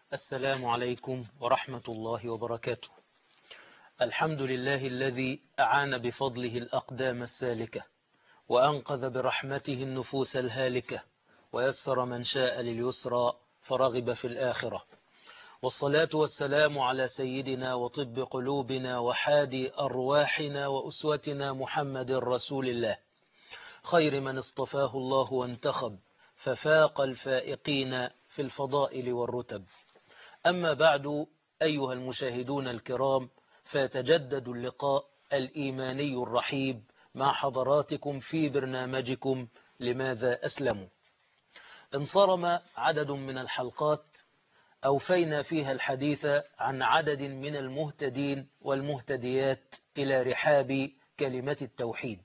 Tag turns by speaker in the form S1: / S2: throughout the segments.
S1: السلام عليكم ورحمة الله وبركاته. الحمد لله الذي أعان بفضله الأقدام السالكة، وأنقذ برحمته النفوس الهالكة، ويسر من شاء لليسرى فرغب في الآخرة. والصلاة والسلام على سيدنا وطب قلوبنا وحادي أرواحنا وأسوتنا محمد رسول الله، خير من اصطفاه الله وانتخب، ففاق الفائقين في الفضائل والرتب. أما بعد، أيها المشاهدون الكرام، فيتجدد اللقاء الإيماني الرحيب مع حضراتكم في برنامجكم لماذا أسلموا. انصرم عدد من الحلقات أوفينا فيها الحديث عن عدد من المهتدين والمهتديات إلى رحاب كلمة التوحيد.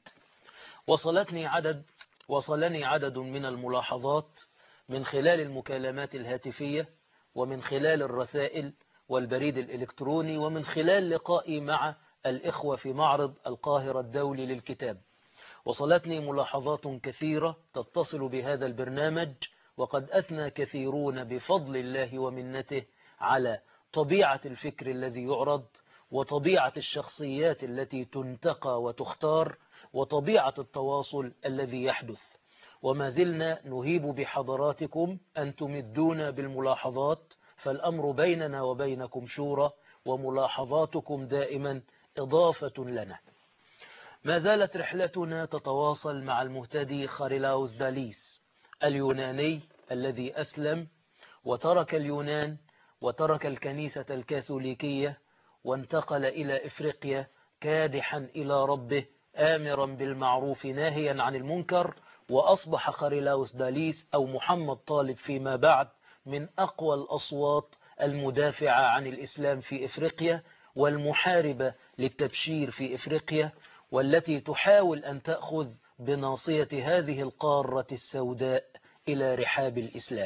S1: وصلني عدد من الملاحظات من خلال المكالمات الهاتفية، ومن خلال الرسائل والبريد الإلكتروني، ومن خلال لقائي مع الإخوة في معرض القاهرة الدولي للكتاب. وصلتني ملاحظات كثيرة تتصل بهذا البرنامج، وقد أثنى كثيرون بفضل الله ومنته على طبيعة الفكر الذي يعرض، وطبيعة الشخصيات التي تنتقى وتختار، وطبيعة التواصل الذي يحدث. وما زلنا نهيب بحضراتكم أن تمدونا بالملاحظات، فالأمر بيننا وبينكم شورى، وملاحظاتكم دائما إضافة لنا. ما زالت رحلتنا تتواصل مع المهتدي خاريلاوس داليس اليوناني الذي أسلم وترك اليونان وترك الكنيسة الكاثوليكية وانتقل إلى إفريقيا كادحا إلى ربه، آمرا بالمعروف ناهيا عن المنكر، وأصبح خاريلاوس داليس أو محمد طالب فيما بعد من أقوى الأصوات المدافعة عن الإسلام في إفريقيا، والمحاربة للتبشير في إفريقيا، والتي تحاول أن تأخذ بناصية هذه القارة السوداء إلى رحاب الإسلام.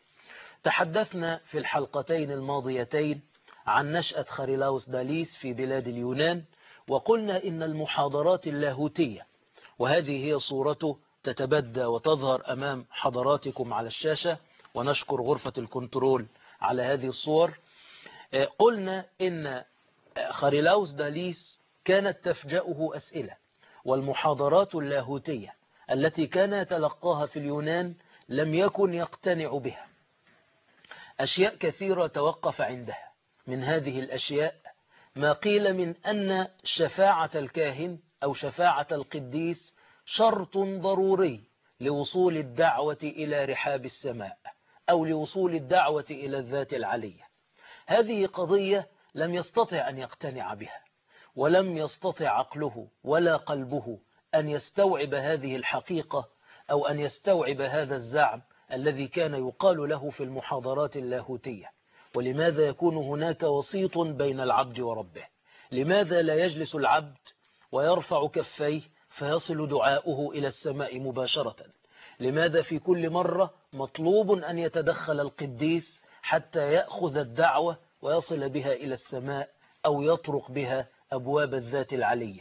S1: تحدثنا في الحلقتين الماضيتين عن نشأة خاريلاوس داليس في بلاد اليونان، وقلنا إن المحاضرات اللاهوتية، وهذه هي صورته تتبدى وتظهر أمام حضراتكم على الشاشة، ونشكر غرفة الكنترول على هذه الصور. قلنا إن خاريلاوس داليس كانت تفجأه أسئلة، والمحاضرات اللاهوتية التي كان يتلقاها في اليونان لم يكن يقتنع بها. أشياء كثيرة توقف عندها. من هذه الأشياء ما قيل من أن شفاعة الكاهن أو شفاعة القديس شرط ضروري لوصول الدعوة إلى رحاب السماء، أو لوصول الدعوة إلى الذات العلية. هذه قضية لم يستطع أن يقتنع بها، ولم يستطع عقله ولا قلبه أن يستوعب هذه الحقيقة، أو أن يستوعب هذا الزعم الذي كان يقال له في المحاضرات اللاهوتية. ولماذا يكون هناك وسيط بين العبد وربه؟ لماذا لا يجلس العبد ويرفع كفيه فيصل دعاؤه إلى السماء مباشرة؟ لماذا في كل مرة مطلوب أن يتدخل القديس حتى يأخذ الدعوة ويصل بها إلى السماء، أو يطرق بها أبواب الذات العلية؟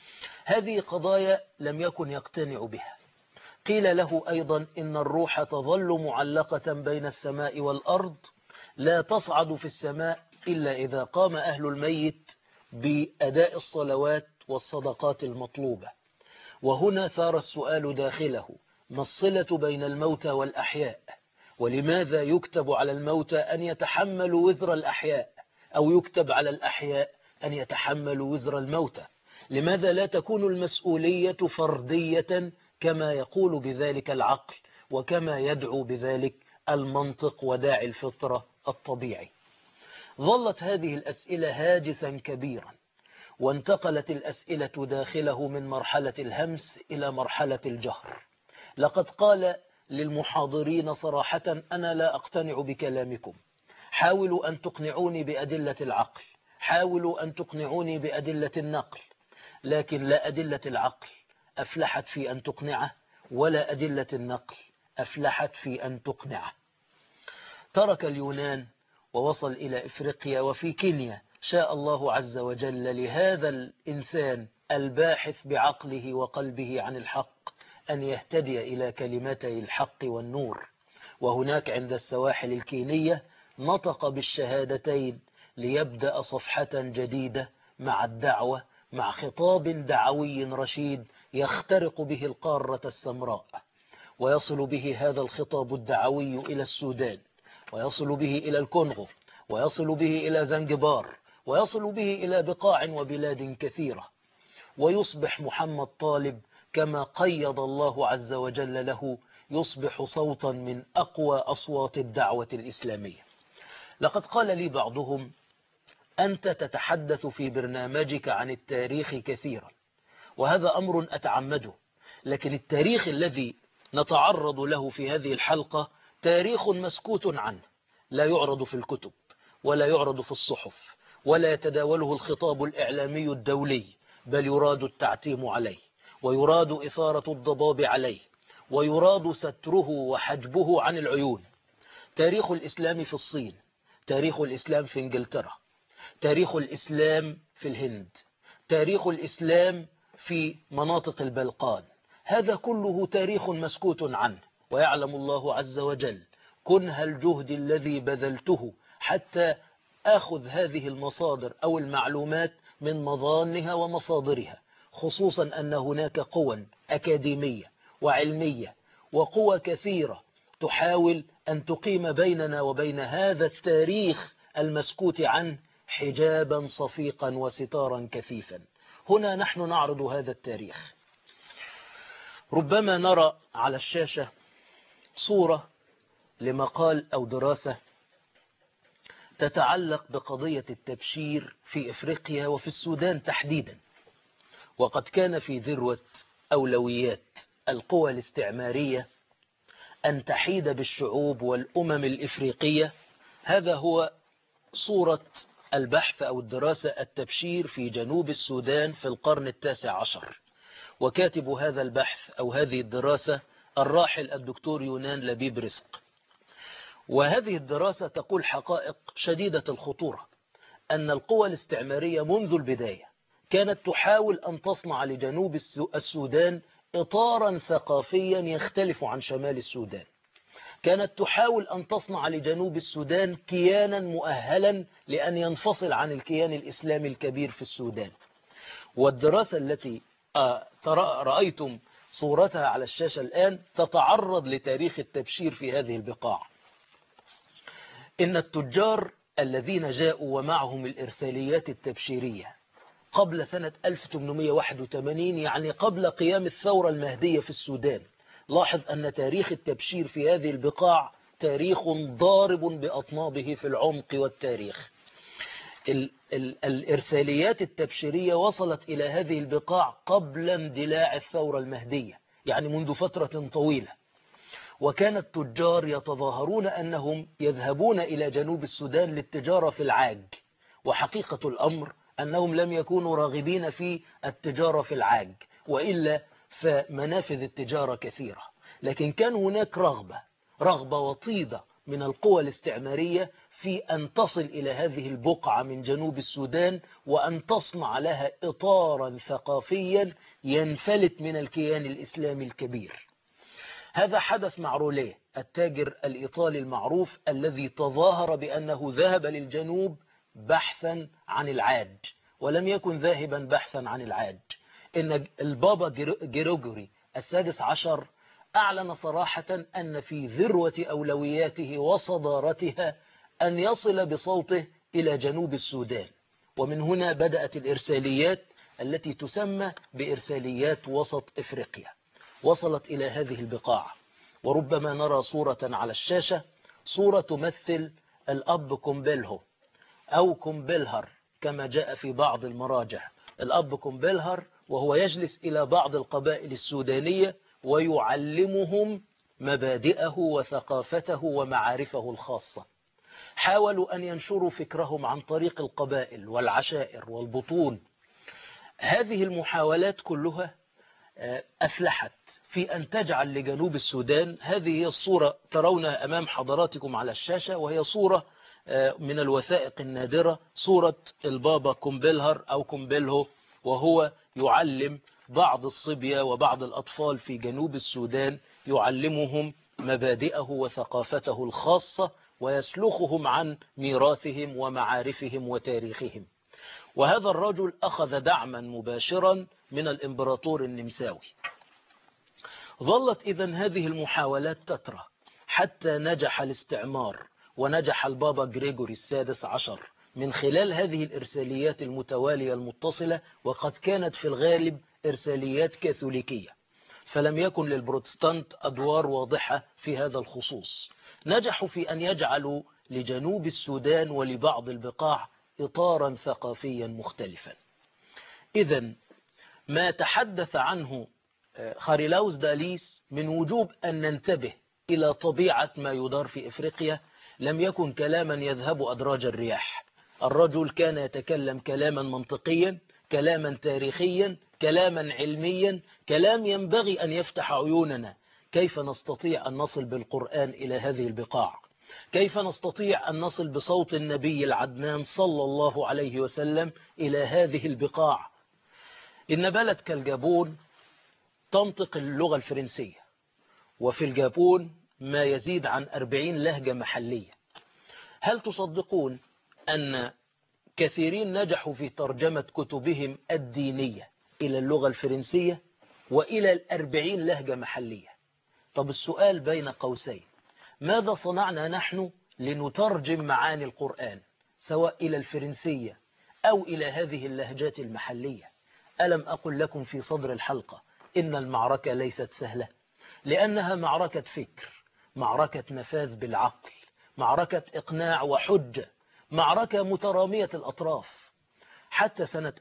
S1: هذه قضايا لم يكن يقتنع بها. قيل له أيضا إن الروح تظل معلقة بين السماء والأرض، لا تصعد في السماء إلا إذا قام أهل الميت بأداء الصلوات والصدقات المطلوبة. وهنا ثار السؤال داخله: ما الصلة بين الموتى والأحياء؟ ولماذا يكتب على الموتى أن يتحملوا وزر الأحياء، أو يكتب على الأحياء أن يتحملوا وزر الموتى؟ لماذا لا تكون المسؤولية فردية كما يقول بذلك العقل، وكما يدعو بذلك المنطق وداعي الفطرة الطبيعي؟ ظلت هذه الأسئلة هاجسا كبيرا، وانتقلت الأسئلة داخله من مرحلة الهمس إلى مرحلة الجهر. لقد قال للمحاضرين صراحة: أنا لا أقتنع بكلامكم، حاولوا أن تقنعوني بأدلة العقل، حاولوا أن تقنعوني بأدلة النقل، لكن لا أدلة العقل أفلحت في أن تقنعه، ولا أدلة النقل أفلحت في أن تقنعه. ترك اليونان ووصل إلى إفريقيا، وفي كينيا شاء الله عز وجل لهذا الإنسان الباحث بعقله وقلبه عن الحق أن يهتدي إلى كلمتي الحق والنور. وهناك عند السواحل الكينية نطق بالشهادتين ليبدأ صفحة جديدة مع الدعوة، مع خطاب دعوي رشيد يخترق به القارة السمراء، ويصل به هذا الخطاب الدعوي إلى السودان، ويصل به إلى الكونغو، ويصل به إلى زنجبار، ويصل به إلى بقاع وبلاد كثيرة، ويصبح محمد طالب كما قيض الله عز وجل له، يصبح صوتا من أقوى أصوات الدعوة الإسلامية. لقد قال لي بعضهم: أنت تتحدث في برنامجك عن التاريخ كثيرا، وهذا أمر أتعمده، لكن التاريخ الذي نتعرض له في هذه الحلقة تاريخ مسكوت عنه، لا يعرض في الكتب ولا يعرض في الصحف ولا يتداوله الخطاب الإعلامي الدولي، بل يراد التعتيم عليه، ويراد إثارة الضباب عليه، ويراد ستره وحجبه عن العيون. تاريخ الإسلام في الصين، تاريخ الإسلام في إنجلترا، تاريخ الإسلام في الهند، تاريخ الإسلام في مناطق البلقان، هذا كله تاريخ مسكوت عنه، ويعلم الله عز وجل كنه الجهد الذي بذلته حتى أخذ هذه المصادر أو المعلومات من مظانها ومصادرها، خصوصا أن هناك قوى أكاديمية وعلمية وقوى كثيرة تحاول أن تقيم بيننا وبين هذا التاريخ المسكوت عنه حجابا صفيقا وستارا كثيفا. هنا نحن نعرض هذا التاريخ. ربما نرى على الشاشة صورة لمقال أو دراسة تتعلق بقضية التبشير في إفريقيا وفي السودان تحديدا، وقد كان في ذروة أولويات القوى الاستعمارية أن تحيد بالشعوب والأمم الإفريقية. هذا هو صورة البحث أو الدراسة التبشير في جنوب السودان في القرن التاسع عشر، وكاتب هذا البحث أو هذه الدراسة الراحل الدكتور يونان لبيب رزق. وهذه الدراسة تقول حقائق شديدة الخطورة، أن القوى الاستعمارية منذ البداية كانت تحاول أن تصنع لجنوب السودان إطارا ثقافيا يختلف عن شمال السودان، كانت تحاول أن تصنع لجنوب السودان كيانا مؤهلا لأن ينفصل عن الكيان الإسلامي الكبير في السودان. والدراسة التي رأيتم صورتها على الشاشة الآن تتعرض لتاريخ التبشير في هذه البقاع. إن التجار الذين جاءوا ومعهم الإرساليات التبشيرية قبل سنة 1881، يعني قبل قيام الثورة المهدية في السودان، لاحظ أن تاريخ التبشير في هذه البقاع تاريخ ضارب بأطنابه في العمق والتاريخ. الإرساليات التبشيرية وصلت إلى هذه البقاع قبل اندلاع الثورة المهدية، يعني منذ فترة طويلة، وكان التجار يتظاهرون أنهم يذهبون إلى جنوب السودان للتجارة في العاج، وحقيقة الأمر أنهم لم يكونوا راغبين في التجارة في العاج، وإلا فمنافذ التجارة كثيرة، لكن كان هناك رغبة وطيدة من القوى الاستعمارية في أن تصل إلى هذه البقعة من جنوب السودان وأن تصنع لها إطارا ثقافيا ينفلت من الكيان الإسلامي الكبير. هذا حدث مع روليه التاجر الإيطالي المعروف الذي تظاهر بأنه ذهب للجنوب بحثا عن العاج، ولم يكن ذاهبا بحثا عن العاج. إن البابا جيروغوري السادس عشر أعلن صراحة أن في ذروة أولوياته وصدارتها أن يصل بصوته إلى جنوب السودان، ومن هنا بدأت الإرساليات التي تسمى بإرساليات وسط إفريقيا، وصلت إلى هذه البقاع. وربما نرى صورة على الشاشة، صورة تمثل الأب كومبيلهو أو كومبيلهر كما جاء في بعض المراجع. الأب كومبيلهر وهو يجلس إلى بعض القبائل السودانية ويعلمهم مبادئه وثقافته ومعارفه الخاصة. حاولوا أن ينشروا فكرهم عن طريق القبائل والعشائر والبطون. هذه المحاولات كلها أفلحت في أن تجعل لجنوب السودان، هذه هي الصورة ترونها أمام حضراتكم على الشاشة، وهي صورة من الوثائق النادرة، صورة البابا كومبيلهر أو كومبيلهو وهو يعلم بعض الصبية وبعض الأطفال في جنوب السودان، يعلمهم مبادئه وثقافته الخاصة ويسلخهم عن ميراثهم ومعارفهم وتاريخهم. وهذا الرجل أخذ دعما مباشرا من الإمبراطور النمساوي. ظلت إذن هذه المحاولات تترى حتى نجح الاستعمار ونجح البابا غريغوري السادس عشر من خلال هذه الإرساليات المتوالية المتصلة، وقد كانت في الغالب إرساليات كاثوليكية، فلم يكن للبروتستانت أدوار واضحة في هذا الخصوص. نجحوا في أن يجعلوا لجنوب السودان ولبعض البقاع إطارا ثقافيا مختلفا. إذن ما تحدث عنه خاريلاوس داليس من وجوب أن ننتبه إلى طبيعة ما يدار في إفريقيا لم يكن كلاما يذهب أدراج الرياح. الرجل كان يتكلم كلاما منطقيا، كلاما تاريخيا، كلاما علميا، كلام ينبغي أن يفتح عيوننا. كيف نستطيع أن نصل بالقرآن إلى هذه البقاع؟ كيف نستطيع أن نصل بصوت النبي العدنان صلى الله عليه وسلم إلى هذه البقاع؟ إن بلد كالجابون تنطق اللغة الفرنسية، وفي الجابون ما يزيد عن 40 لهجة محلية. هل تصدقون أن كثيرين نجحوا في ترجمة كتبهم الدينية إلى اللغة الفرنسية وإلى 40 لهجة محلية؟ طب السؤال بين قوسين، ماذا صنعنا نحن لنترجم معاني القرآن سواء إلى الفرنسية أو إلى هذه اللهجات المحلية؟ ألم أقل لكم في صدر الحلقة إن المعركة ليست سهلة، لأنها معركة فكر، معركة نفاذ بالعقل، معركة إقناع وحجة، معركة مترامية الأطراف. حتى سنة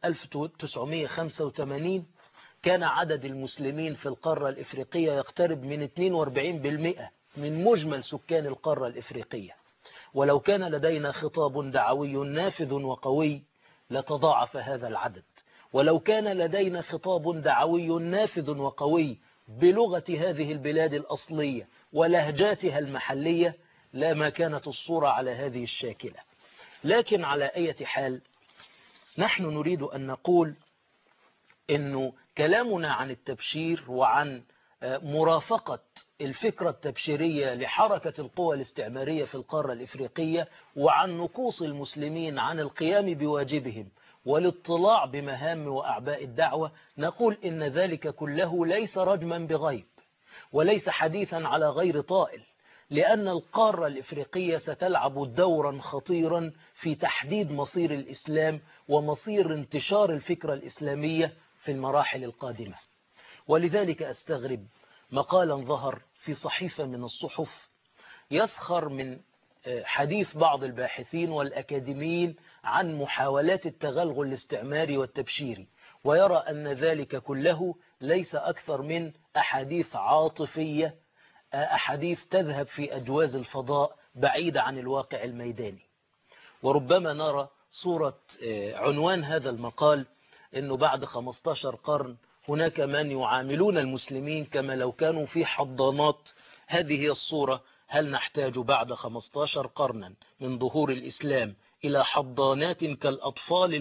S1: 1985 كان عدد المسلمين في القارة الإفريقية يقترب من 42% من مجمل سكان القارة الإفريقية، ولو كان لدينا خطاب دعوي نافذ وقوي لتضاعف هذا العدد، ولو كان لدينا خطاب دعوي نافذ وقوي بلغة هذه البلاد الأصلية ولهجاتها المحلية لما كانت الصورة على هذه الشاكلة. لكن على أي حال نحن نريد أن نقول إنه كلامنا عن التبشير وعن مرافقة الفكرة التبشيرية لحركة القوى الاستعمارية في القارة الإفريقية وعن نقوص المسلمين عن القيام بواجبهم والاطلاع بمهام وأعباء الدعوة، نقول إن ذلك كله ليس رجما بغيب وليس حديثا على غير طائل، لأن القارة الإفريقية ستلعب دورا خطيرا في تحديد مصير الإسلام ومصير انتشار الفكرة الإسلامية في المراحل القادمة. ولذلك أستغرب مقالا ظهر في صحيفة من الصحف يسخر من حديث بعض الباحثين والأكاديميين عن محاولات التغلغل الاستعماري والتبشيري، ويرى أن ذلك كله ليس أكثر من أحاديث عاطفية، أحاديث تذهب في أجواز الفضاء بعيدة عن الواقع الميداني. وربما نرى صورة عنوان هذا المقال أنه بعد 15 قرن هناك من يعاملون المسلمين كما لو كانوا في حضانات. هذه هي الصورة. هل نحتاج بعد 15 قرنا من ظهور الإسلام إلى حضانات كالأطفال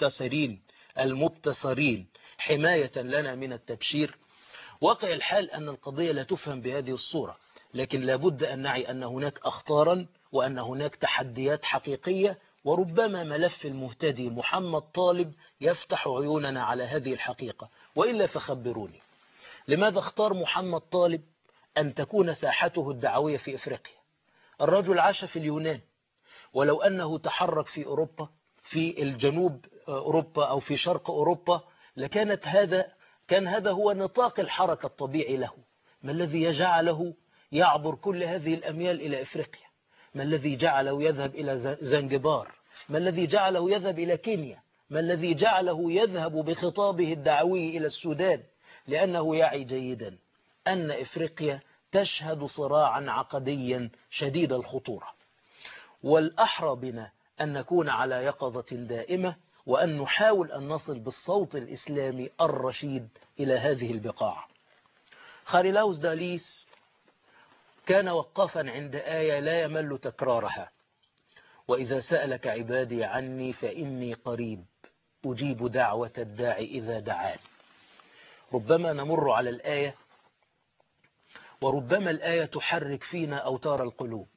S1: المبتسرين حماية لنا من التبشير؟ واقع الحال أن القضية لا تفهم بهذه الصورة، لكن لابد أن نعي أن هناك أخطارا وأن هناك تحديات حقيقية، وربما ملف المهتدي محمد طالب يفتح عيوننا على هذه الحقيقة. وإلا فخبروني، لماذا اختار محمد طالب أن تكون ساحته الدعوية في إفريقيا؟ الرجل عاش في اليونان، ولو أنه تحرك في أوروبا، في الجنوب أوروبا أو في شرق أوروبا، كان هذا هو نطاق الحركة الطبيعي له. ما الذي جعله يعبر كل هذه الأميال إلى إفريقيا؟ ما الذي جعله يذهب إلى زنجبار؟ ما الذي جعله يذهب إلى كينيا؟ ما الذي جعله يذهب بخطابه الدعوي إلى السودان؟ لأنه يعي جيدا أن إفريقيا تشهد صراعا عقديا شديد الخطورة، والأحرى بنا أن نكون على يقظة دائمة وأن نحاول أن نصل بالصوت الإسلامي الرشيد إلى هذه البقاع. خاريلاوس داليس كان وقفا عند آية لا يمل تكرارها: وإذا سألك عبادي عني فإني قريب أجيب دعوة الداعي إذا دعان. ربما نمر على الآية وربما الآية تحرك فينا أوتار القلوب،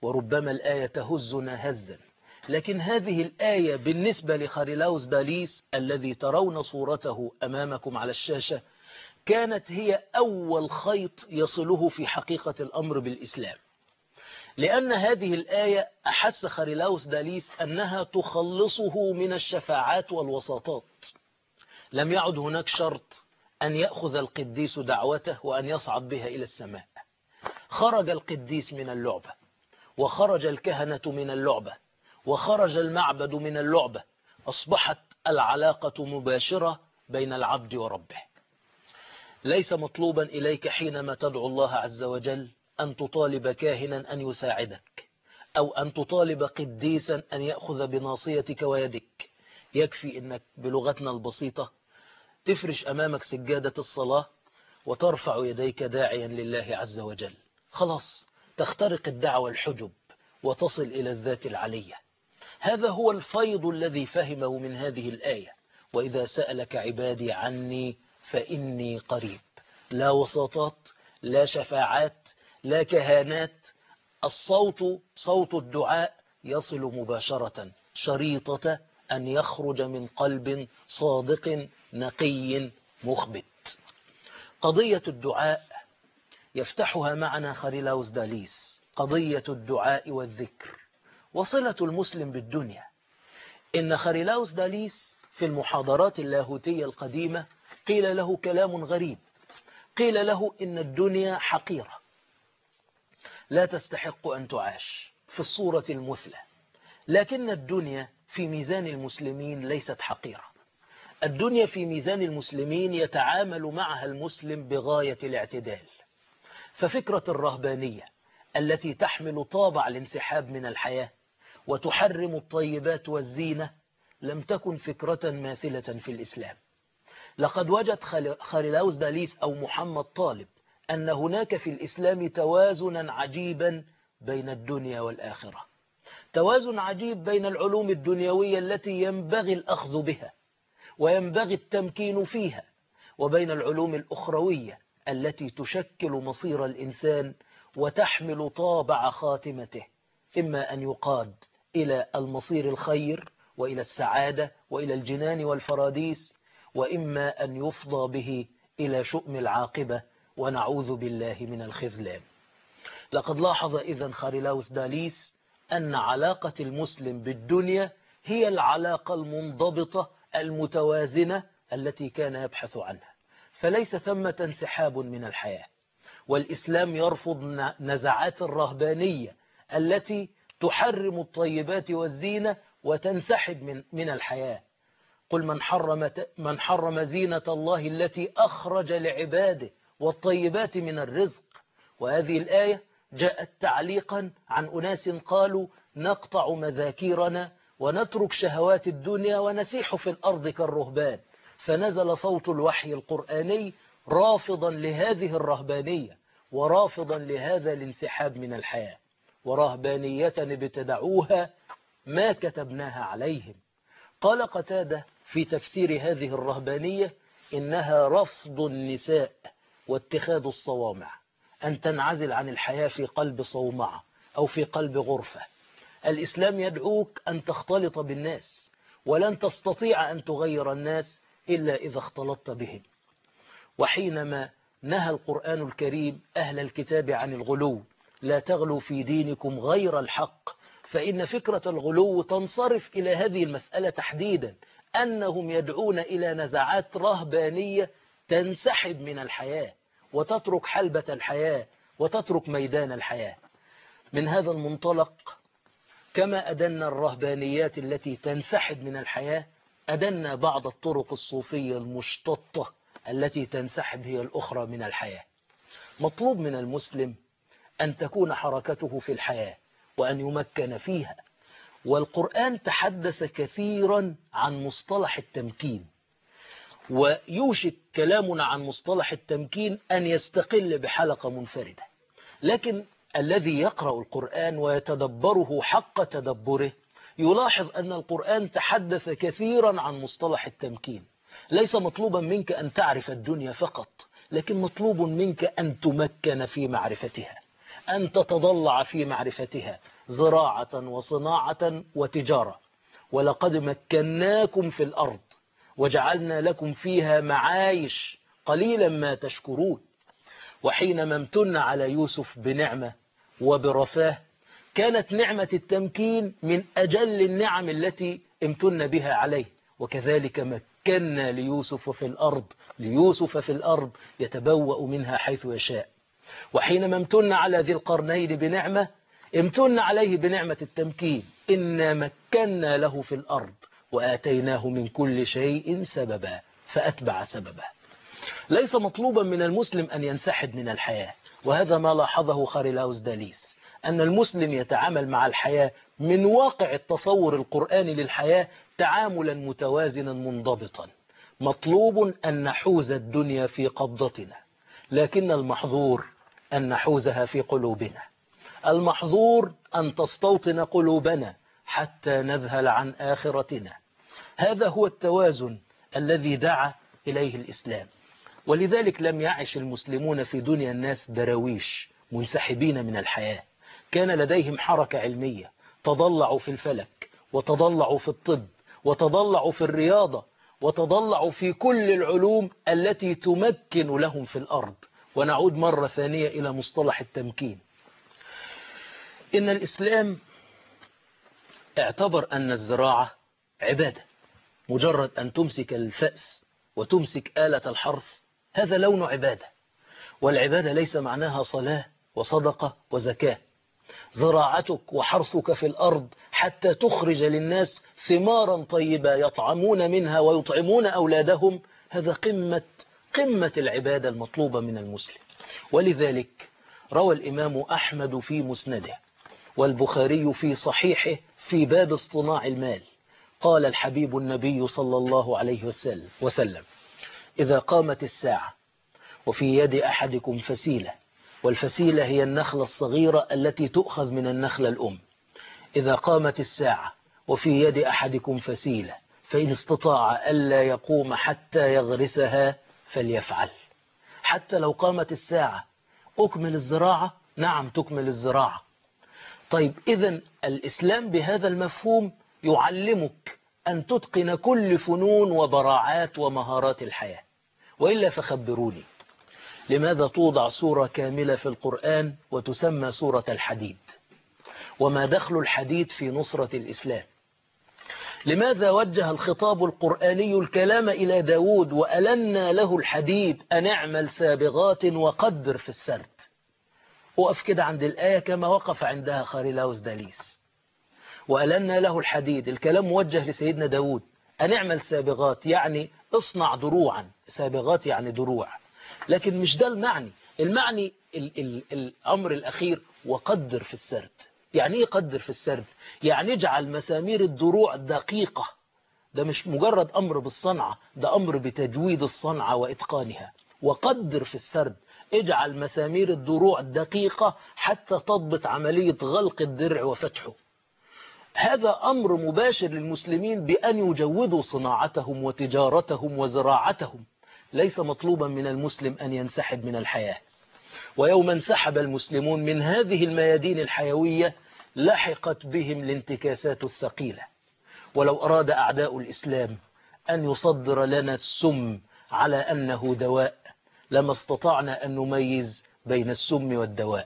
S1: وربما الآية تهزنا هزا، لكن هذه الآية بالنسبة لخاريلاوس داليس الذي ترون صورته أمامكم على الشاشة كانت هي أول خيط يصله في حقيقة الأمر بالإسلام، لأن هذه الآية أحس خاريلاوس داليس أنها تخلصه من الشفاعات والوساطات. لم يعد هناك شرط أن يأخذ القديس دعوته وأن يصعد بها إلى السماء. خرج القديس من اللعبة، وخرج الكهنة من اللعبة، وخرج المعبد من اللعبة، أصبحت العلاقة مباشرة بين العبد وربه. ليس مطلوبا إليك حينما تدعو الله عز وجل أن تطالب كاهنا أن يساعدك، أو أن تطالب قديسا أن يأخذ بناصيتك ويدك. يكفي أنك بلغتنا البسيطة تفرش أمامك سجادة الصلاة وترفع يديك داعيا لله عز وجل، خلاص تخترق الدعوة الحجب وتصل إلى الذات العلية. هذا هو الفيض الذي فهمه من هذه الآية: وإذا سألك عبادي عني فإني قريب. لا وساطات، لا شفاعات، لا كهانات. الصوت صوت الدعاء يصل مباشرة، شريطة أن يخرج من قلب صادق نقي مخبت. قضية الدعاء يفتحها معنا خاريلاوس داليس، قضية الدعاء والذكر وصلة المسلم بالدنيا. إن خاريلاوس داليس في المحاضرات اللاهوتية القديمة قيل له كلام غريب، قيل له إن الدنيا حقيرة لا تستحق أن تعاش في الصورة المثلى، لكن الدنيا في ميزان المسلمين ليست حقيرة. الدنيا في ميزان المسلمين يتعامل معها المسلم بغاية الاعتدال. ففكرة الرهبانية التي تحمل طابع الانسحاب من الحياة وتحرم الطيبات والزينة لم تكن فكرة ماثلة في الإسلام. لقد وجد خاريلاوس داليس أو محمد طالب أن هناك في الإسلام توازنا عجيبا بين الدنيا والآخرة، توازن عجيب بين العلوم الدنيوية التي ينبغي الأخذ بها وينبغي التمكين فيها، وبين العلوم الأخروية التي تشكل مصير الإنسان وتحمل طابع خاتمته، إما أن يقاد إلى المصير الخير وإلى السعادة وإلى الجنان والفراديس، وإما أن يفضى به إلى شؤم العاقبة ونعوذ بالله من الخذلان. لقد لاحظ إذن خاريلاوس داليس أن علاقة المسلم بالدنيا هي العلاقة المنضبطة المتوازنة التي كان يبحث عنها، فليس ثمة انسحاب من الحياة. والإسلام يرفض نزعات الرهبانية التي تحرم الطيبات والزينة وتنسحب من الحياة. قل من حرم زينة الله التي أخرج لعباده والطيبات من الرزق. وهذه الآية جاءت تعليقا عن أناس قالوا نقطع مذاكيرنا ونترك شهوات الدنيا ونسيح في الأرض كالرهبان، فنزل صوت الوحي القرآني رافضا لهذه الرهبانية ورافضا لهذا الانسحاب من الحياة. ورهبانية ابتدعوها ما كتبناها عليهم. قال قتادة في تفسير هذه الرهبانية إنها رفض النساء واتخاذ الصوامع، أن تنعزل عن الحياة في قلب صومعة أو في قلب غرفة. الإسلام يدعوك أن تختلط بالناس، ولن تستطيع أن تغير الناس إلا إذا اختلطت بهم. وحينما نهى القرآن الكريم أهل الكتاب عن الغلو، لا تغلوا في دينكم غير الحق، فإن فكرة الغلو تنصرف إلى هذه المسألة تحديدا، أنهم يدعون إلى نزعات رهبانية تنسحب من الحياة وتترك حلبة الحياة وتترك ميدان الحياة. من هذا المنطلق كما أدنا الرهبانيات التي تنسحب من الحياة، أدنا بعض الطرق الصوفية المشتطة التي تنسحب هي الأخرى من الحياة. مطلوب من المسلم أن تكون حركته في الحياة وأن يمكن فيها. والقرآن تحدث كثيرا عن مصطلح التمكين، ويوشك كلامنا عن مصطلح التمكين أن يستقل بحلقة منفردة، لكن الذي يقرأ القرآن ويتدبره حق تدبره يلاحظ أن القرآن تحدث كثيرا عن مصطلح التمكين. ليس مطلوبا منك أن تعرف الدنيا فقط، لكن مطلوب منك أن تمكن في معرفتها. أن تتضلع في معرفتها زراعة وصناعة وتجارة. ولقد مكناكم في الأرض وجعلنا لكم فيها معايش قليلا ما تشكرون. وحينما امتن على يوسف بنعمة وبرفاه كانت نعمة التمكين من أجل النعم التي امتن بها عليه. وكذلك مكنا ليوسف في الأرض يتبوأ منها حيث يشاء. وحينما امتن على ذي القرنين بنعمة امتن عليه بنعمة التمكين. إنا مكنا له في الأرض وآتيناه من كل شيء سببا فأتبع سببا. ليس مطلوبا من المسلم أن ينسحب من الحياة، وهذا ما لاحظه خارلاوس داليس، أن المسلم يتعامل مع الحياة من واقع التصور القرآني للحياة تعاملا متوازنا منضبطا. مطلوب أن نحوز الدنيا في قبضتنا، لكن المحظور أن نحوزها في قلوبنا. المحظور أن تستوطن قلوبنا حتى نذهل عن آخرتنا. هذا هو التوازن الذي دعا إليه الإسلام. ولذلك لم يعش المسلمون في دنيا الناس درويش منسحبين من الحياة. كان لديهم حركة علمية، تضلعوا في الفلك وتضلعوا في الطب وتضلعوا في الرياضة وتضلعوا في كل العلوم التي تمكن لهم في الأرض. ونعود مرة ثانية إلى مصطلح التمكين. إن الإسلام اعتبر أن الزراعة عبادة. مجرد أن تمسك الفأس وتمسك آلة الحرث هذا لون عبادة، والعبادة ليس معناها صلاة وصدقة وزكاة. زراعتك وحرثك في الأرض حتى تخرج للناس ثمارا طيبة يطعمون منها ويطعمون أولادهم، هذا قمة العبادة المطلوبة من المسلم. ولذلك روى الإمام أحمد في مسنده والبخاري في صحيحه في باب اصطناع المال، قال الحبيب النبي صلى الله عليه وسلم: إذا قامت الساعة وفي يد أحدكم فسيلة، والفسيلة هي النخلة الصغيرة التي تؤخذ من النخلة الأم. إذا قامت الساعة وفي يد أحدكم فسيلة فإن استطاع ألا يقوم حتى يغرسها فليفعل. حتى لو قامت الساعة أكمل الزراعة؟ نعم تكمل الزراعة. طيب إذن الإسلام بهذا المفهوم يعلمك أن تتقن كل فنون وبراعات ومهارات الحياة. وإلا فخبروني، لماذا توضع سورة كاملة في القرآن وتسمى سورة الحديد؟ وما دخل الحديد في نصرة الإسلام؟ لماذا وجه الخطاب القرآني الكلام إلى داود وألنا له الحديد أن اعمل سابغات وقدر في السرد؟ وقف كده عند الآية كما وقف عندها خارلاوس داليس. وألنا له الحديد، الكلام موجه لسيدنا داود. أن اعمل سابغات يعني اصنع دروعا، سابغات يعني دروع. لكن مش ده المعني الأمر الأخير وقدر في السرد. يعني ايه قدر في السرد؟ يعني اجعل مسامير الدروع دقيقة. ده مش مجرد أمر بالصنعة، ده أمر بتجويد الصنعة وإتقانها. وقدر في السرد، اجعل مسامير الدروع دقيقة حتى تضبط عملية غلق الدرع وفتحه. هذا أمر مباشر للمسلمين بأن يجودوا صناعتهم وتجارتهم وزراعتهم. ليس مطلوبا من المسلم أن ينسحب من الحياة. ويوم انسحب المسلمون من هذه الميادين الحيوية لحقت بهم الانتكاسات الثقيلة. ولو أراد أعداء الإسلام أن يصدر لنا السم على أنه دواء لما استطعنا أن نميز بين السم والدواء.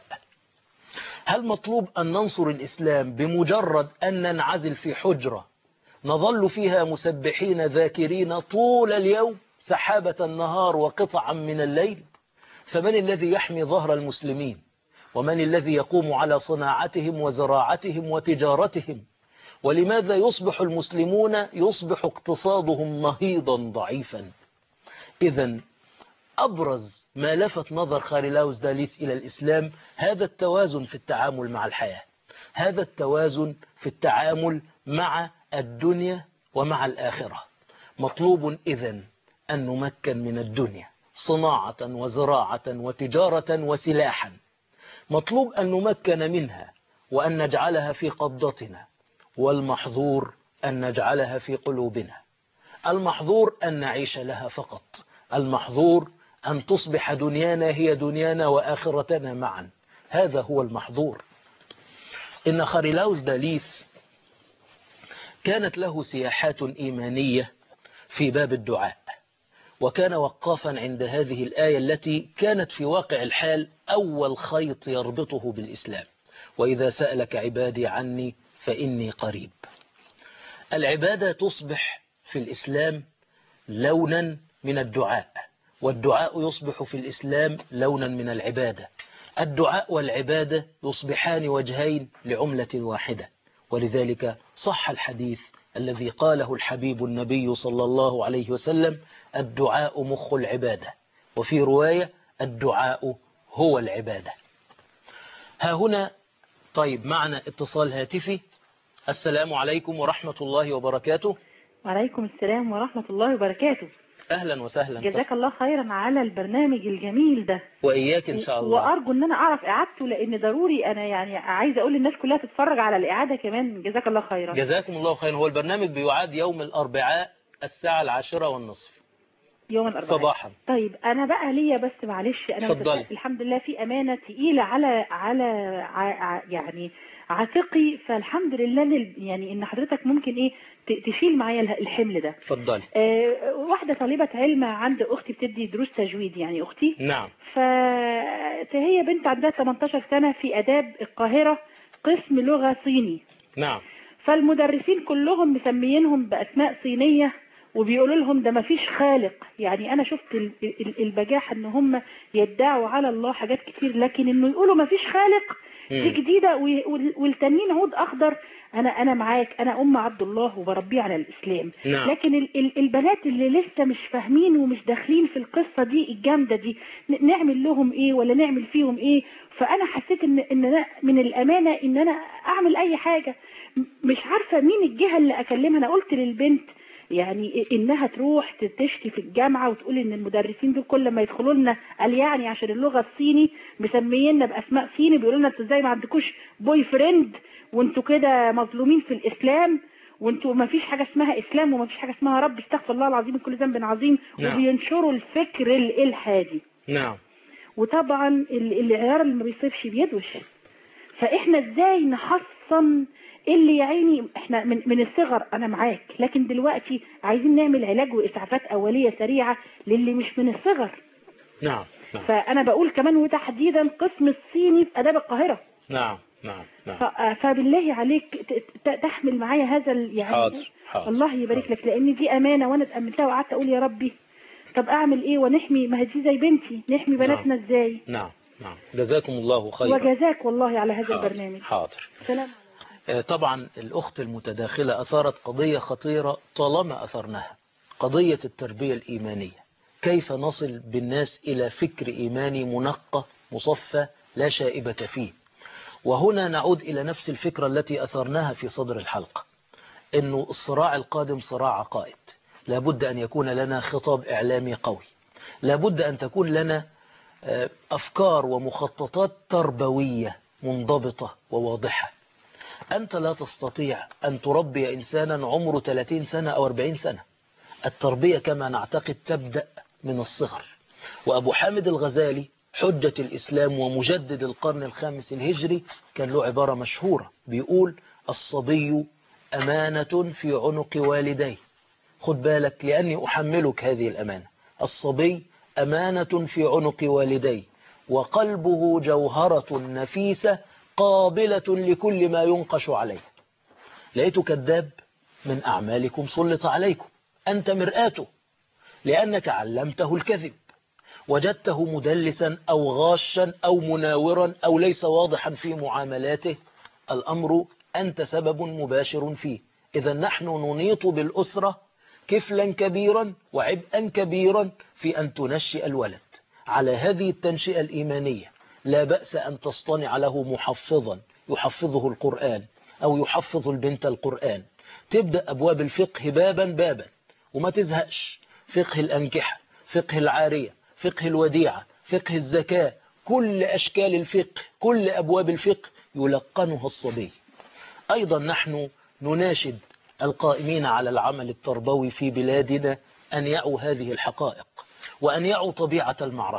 S1: هل مطلوب أن ننصر الإسلام بمجرد أن ننعزل في حجرة نظل فيها مسبحين ذاكرين طول اليوم سحابة النهار وقطعا من الليل؟ فمن الذي يحمي ظهر المسلمين؟ ومن الذي يقوم على صناعتهم وزراعتهم وتجارتهم؟ ولماذا يصبح اقتصادهم نهيضا ضعيفا؟ إذن أبرز ما لفت نظر خارلاوس داليس إلى الإسلام هذا التوازن في التعامل مع الحياة، هذا التوازن في التعامل مع الدنيا ومع الآخرة. مطلوب إذن أن نمكن من الدنيا صناعة وزراعة وتجارة وسلاحا. مطلوب أن نمكن منها وأن نجعلها في قبضتنا، والمحظور أن نجعلها في قلوبنا. المحظور أن نعيش لها فقط، المحظور أن تصبح دنيانا هي دنيانا وآخرتنا معا. هذا هو المحظور. إن خاريلاوس داليس كانت له سياحات إيمانية في باب الدعاء، وكان وقافا عند هذه الآية التي كانت في واقع الحال أول خيط يربطه بالإسلام: وإذا سألك عبادي عني فإني قريب. العبادة تصبح في الإسلام لونا من الدعاء، والدعاء يصبح في الإسلام لونا من العبادة. الدعاء والعبادة يصبحان وجهين لعملة واحدة، ولذلك صح الحديث الذي قاله الحبيب النبي صلى الله عليه وسلم: الدعاء مخ العبادة، وفي رواية: الدعاء هو العبادة. ها هنا طيب معنا اتصال هاتفي. السلام عليكم ورحمة الله وبركاته.
S2: وعليكم السلام ورحمة الله وبركاته.
S1: أهلا وسهلا.
S2: جزاك الله خيرا على البرنامج الجميل ده.
S1: وإياك إن شاء الله.
S2: وأرجو أن أنا أعرف إعادته، لأن ضروري أنا يعني عايزة أقول للناس كلها تتفرج على الإعادة كمان. جزاك الله خيرا.
S1: جزاكم الله خيرا. هو البرنامج بيعاد يوم الأربعاء الساعة 10:30
S2: يوم الأربعاء
S1: صباحا.
S2: طيب أنا بقى ليا بس معلش، أنا الحمد لله في أمانة تقيلة على يعني عاتقي، فالحمد لله يعني إن حضرتك ممكن تشيل معايا الحمل ده.
S1: اتفضلي.
S2: واحدة طالبة علم عند أختي بتدي دروس تجويد، يعني أختي.
S1: نعم.
S2: فهي بنت عندها 18 سنة في آداب القاهرة، قسم لغة صيني.
S1: نعم.
S2: فالمدرسين كلهم مسميينهم بأسماء صينية، وبيقولوا لهم ده مفيش خالق. يعني أنا شفت البجاحة إن هم يدعوا على الله حاجات كتير، لكن إنه يقولوا مفيش خالق دي جديدة، والتانيين عود أخضر. أنا معاك، أنا أم عبد الله وبربيه على الإسلام.
S1: نعم.
S2: لكن البنات اللي لسه مش فاهمين ومش داخلين في القصة دي الجامدة دي، نعمل لهم إيه ولا نعمل فيهم إيه؟ فأنا حسيت إن أنا من الأمانة إن أنا أعمل أي حاجة. مش عارفة مين الجهة اللي أكلمها. أنا قلت للبنت يعني انها تروح تشتي في الجامعة وتقول ان المدرسين دول كل ما يدخلوا لنا قال يعني عشان اللغة الصيني مسمييننا باسماء صيني، بيقولوا لنا انتوا ازاي ما عندكوش بوي فريند، وانتوا كده مظلومين في الاسلام، وانتوا ما فيش حاجة اسمها اسلام وما فيش حاجة اسمها رب، استغفر الله العظيم من كل ذنب عظيم.
S1: نعم.
S2: وبينشروا الفكر الالحادي.
S1: نعم.
S2: وطبعا العيار اللي ما بيصيبش بيدوش. فاحنا ازاي نحصن اللي يعيني احنا من الصغر؟ انا معاك، لكن دلوقتي عايزين نعمل علاج واسعافات اوليه سريعه للي مش من الصغر.
S1: نعم. نعم.
S2: فانا بقول كمان وتحديدا قسم الصيني في اداب القاهره.
S1: نعم. نعم. نعم.
S2: فبالله عليك تحمل معايا هذا يعني.
S1: حاضر. حاضر.
S2: الله يبارك لك، لان دي امانه وانا اتامنتها وقعدت اقول يا ربي طب اعمل ايه ونحمي، ما هي دي زي بنتي، نحمي بناتنا ازاي؟
S1: نعم. نعم. جزاكم الله خيرا.
S2: وجزاك والله على هذا البرنامج.
S1: حاضر.
S2: سلام.
S1: طبعا الأخت المتداخلة أثارت قضية خطيرة طالما أثرناها، قضية التربية الإيمانية. كيف نصل بالناس إلى فكر إيماني منقى مصفى لا شائبة فيه؟ وهنا نعود إلى نفس الفكرة التي أثرناها في صدر الحلقة، أنه الصراع القادم صراع عقائد. لابد أن يكون لنا خطاب إعلامي قوي، لابد أن تكون لنا أفكار ومخططات تربوية منضبطة وواضحة. أنت لا تستطيع أن تربي إنسانا عمره 30 سنة أو 40 سنة. التربية كما نعتقد تبدأ من الصغر. وأبو حامد الغزالي حجة الإسلام ومجدد القرن الخامس الهجري كان له عبارة مشهورة بيقول: الصبي أمانة في عنق والديه. خد بالك لأني أحملك هذه الأمانة. الصبي أمانة في عنق والديه، وقلبه جوهرة نفيسة قابلة لكل ما ينقش عليه. لقيته كذاب، من أعمالكم سلط عليكم، أنت مرآته، لأنك علمته الكذب. وجدته مدلسا أو غاشا أو مناورا أو ليس واضحا في معاملاته، الأمر أنت سبب مباشر فيه. إذا نحن ننيط بالأسرة كفلا كبيرا وعبئا كبيرا في أن تنشئ الولد على هذه التنشئة الإيمانية. لا بأس أن تصطنع له محفظا يحفظه القرآن أو يحفظ البنت القرآن. تبدأ أبواب الفقه بابا بابا وما تزهقش. فقه الأنكحة، فقه العارية، فقه الوديعة، فقه الزكاة، كل أشكال الفقه، كل أبواب الفقه يلقنها الصبي. أيضا نحن نناشد القائمين على العمل التربوي في بلادنا أن يعوا هذه الحقائق، وأن يعوا طبيعة المعركة،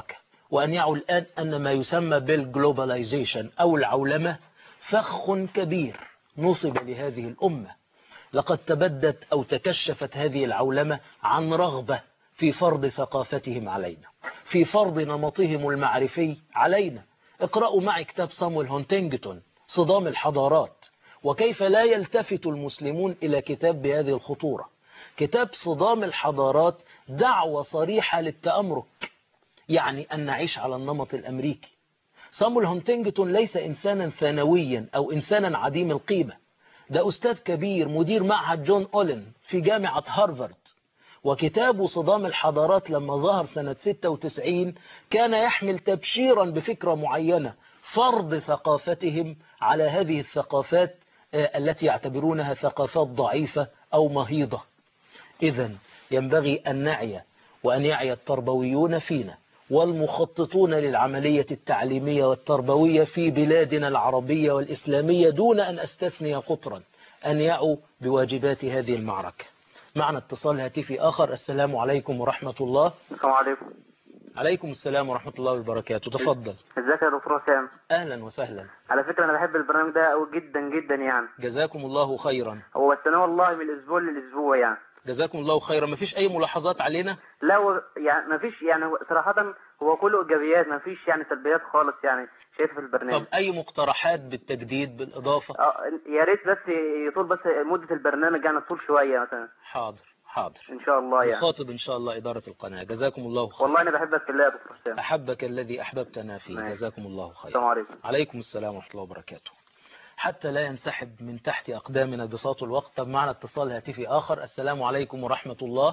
S1: وأن يعوا الآن أن ما يسمى بالجلوباليزيشن أو العولمة فخ كبير نصب لهذه الأمة. لقد تبدت أو تكشفت هذه العولمة عن رغبة في فرض ثقافتهم علينا، في فرض نمطهم المعرفي علينا. اقرأوا معي كتاب صامويل هونتينجتون صدام الحضارات، وكيف لا يلتفت المسلمون إلى كتاب بهذه الخطورة. كتاب صدام الحضارات دعوة صريحة للتأمرك، يعني أن نعيش على النمط الأمريكي. صامويل هونتينجتون ليس إنسانا ثانويا أو إنسانا عديم القيمة، ده أستاذ كبير مدير معهد جون أولين في جامعة هارفارد. وكتابه صدام الحضارات لما ظهر سنة 96 كان يحمل تبشيرا بفكرة معينة، فرض ثقافتهم على هذه الثقافات التي يعتبرونها ثقافات ضعيفة أو مهيضة. إذن ينبغي أن نعي وأن يعي التربويون فينا والمخططون للعملية التعليمية والتربوية في بلادنا العربية والإسلامية دون أن أستثني قطرا أن يعوا بواجبات هذه المعركة. معنا اتصال هاتفي آخر. السلام عليكم ورحمة الله.
S3: السلام عليكم.
S1: عليكم السلام ورحمة الله وبركاته. تفضل.
S3: ازيك يا دكتور حسام؟
S1: أهلا وسهلا.
S3: على فكرة أنا بحب البرنامج ده أوي جدا جدا يعني.
S1: جزاكم الله خيرا.
S3: هو بس أنا والله من الأسبوع للأسبوع يعني.
S1: جزاكم الله خيرا. ما فيش أي ملاحظات علينا؟
S3: لا يعني ما فيش يعني صراحة هو كله إيجابيات، ما فيش يعني سلبيات خالص يعني شايف في البرنامج.
S1: طب أي مقترحات بالتجديد بالإضافة؟
S3: يا ريت بس يطول بس مدة البرنامج يعني طول شوية مثلا.
S1: حاضر حاضر
S3: إن شاء الله يعني.
S1: نخاطب إن شاء الله إدارة القناة. جزاكم الله خير.
S3: والله أنا بحبك في الله يا دكتور حسام.
S1: أحبك الذي أحببتنا فيه.
S3: ماشي.
S1: جزاكم الله خير.
S3: السلام عليكم.
S1: عليكم السلام ورحمة الله وبركاته. حتى لا ينسحب من تحت أقدامنا بساط الوقت. طب معنا اتصال هاتفي آخر. السلام عليكم ورحمة الله.